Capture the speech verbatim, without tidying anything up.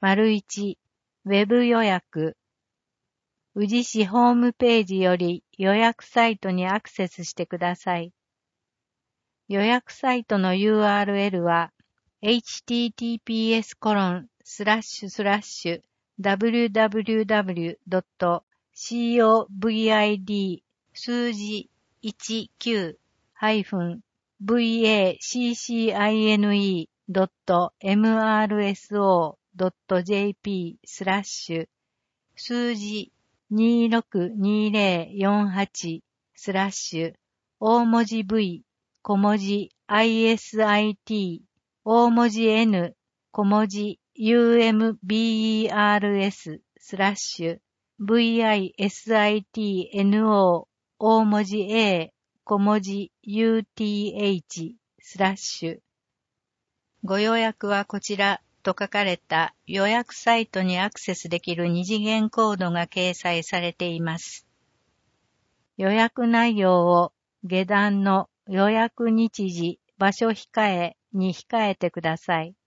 いち、ウェブ予約。宇治市ホームページより予約サイトにアクセスしてください。予約サイトの ユーアールエル は エイチティーティーピーエスコロンスラッシュスラッシュダブリューダブリューダブリュードットコビド数字じゅうきゅう バックドットエムアールエスオードットジェーピー スラッシュ数字にろくにぜろよんはちスラッシュ大文字 V 小文字 アイエスアイティー 大文字 N 小文字 ユーエムビーイーアールエス スラッシュ ブイアイエスアイティーエヌオー 大文字 A 小文字 ユーティーエイチ スラッシュご予約はこちらと書かれた予約サイトにアクセスできる二次元コードが掲載されています。予約内容を下段の予約日時、場所控えに控えてください。